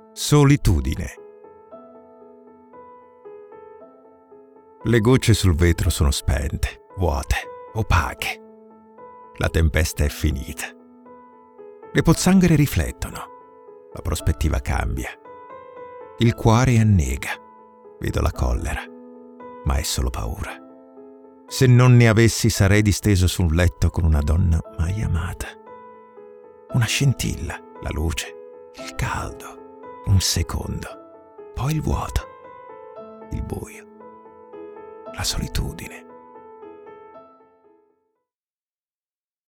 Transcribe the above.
Solitudine. Le gocce sul vetro sono spente, vuote, opache. La tempesta è finita. Le pozzanghere riflettono. La prospettiva cambia. Il cuore annega. Vedo la collera, ma è solo paura. Se non ne avessi sarei disteso sul letto con una donna mai amata. Una scintilla, la luce, il caldo, un secondo, poi il vuoto, il buio, la solitudine.